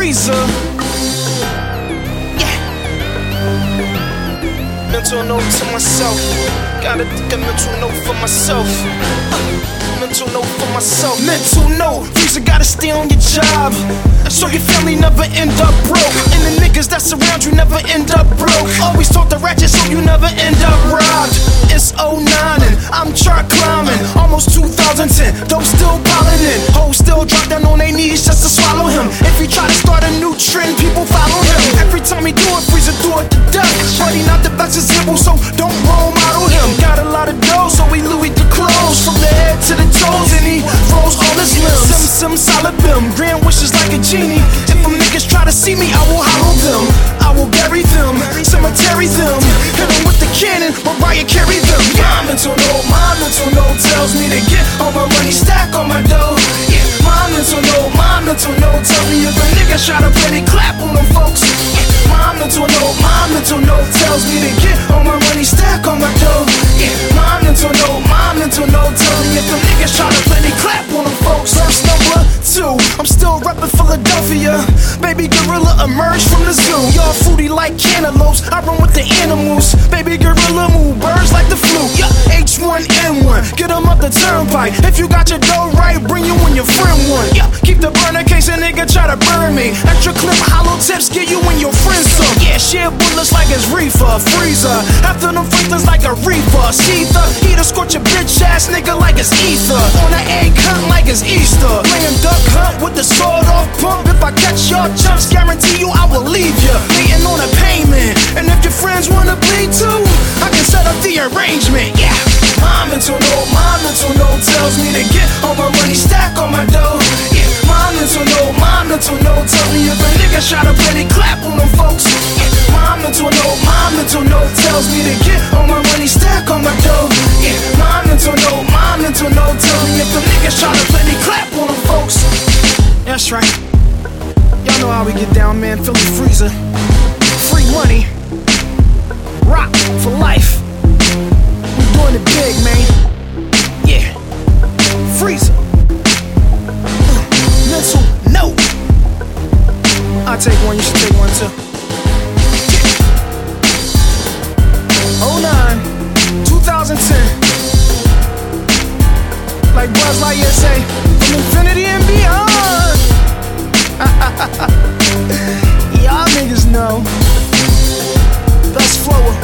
Freezer. Yeah. Mental note to myself. Gotta take a mental note for myself. Mental note for myself. Mental note. Freezer gotta stay on your job, so your family never end up broke. And the niggas that surround you never end up broke. Always talk the ratchet so you never end up robbed. It's 09 and I'm chart climbing. Almost 2010, dope still piling in. Hoes still drop down on their knees just to swallow him. If he try to start a new trend, people follow him. Every time he do it, Freezer do it to death. But he not the best example, so don't role model him. Got a lot of dough, so he Louis the clothes from the head to the toes, and he froze all his limbs. Sim solid bim, grand wishes like a genie. If them niggas try to see me, I will hollow them. I will bury them, cemetery them. Hit them with the cannon, Mariah carry them. My mental note tells me to get all my money, stack all my dough. Yeah, my mental note tells me if a nigga try to play, they clap on them folks. Yeah, my mental note tells me to get all my money, stack all my dough. Yeah, my mental note tells me if the niggas try to play, they clap on them folks. Verse number 2, I'm still reppin' Philadelphia. Baby gorilla emerged from the zoo. Y'all fruity like cantaloupes, I run with the animals. Baby gorilla move birds like the flu. Yeah, H1N1, get them up the turnpike. If you got your dough right, bring you and your friend one. Yeah, keep the burner case a nigga try to burn me. Extra clip, hollow tips, get you and your friends some. Yeah, share bullets like it's reefer, freezer. After them freezers like a reefer. See the heater scorch a bitch ass nigga like it's ether. On an egg hunt like it's Easter. Playing duck hunt with the sword off pump. If I catch y'all chumps, guarantee you I will leave ya waiting on a payment. And if your friends wanna bleed too, I can set up the arrangement. Yeah. My mental note tells me to get all my money, stack all my dough. Yeah. My mental note tells me if a nigga try to play, they clap on them folks. Yeah. My mental note tells me to get all my money, stack all my dough. Yeah. My mental note tells me if the niggas try to play, they clap on them folks. That's right. Y'all know how we get down, man. Philly Freezer. Free money. Rock for life. We doing it big, man. Yeah. Freezer. Mental note. I'll take one, you should take one too. 09, 2010. Like Buzz Lightyear say, from infinity and beyond. Y'all niggas know. Best flower.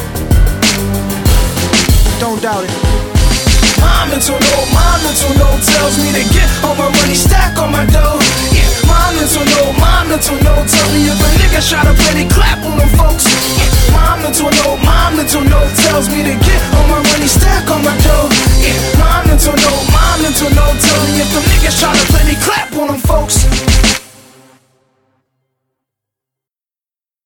Don't doubt it. My mental note tells me to get all my money, stack all my dough. Yeah, my mental note tells me if a nigga try to play, they clap on them.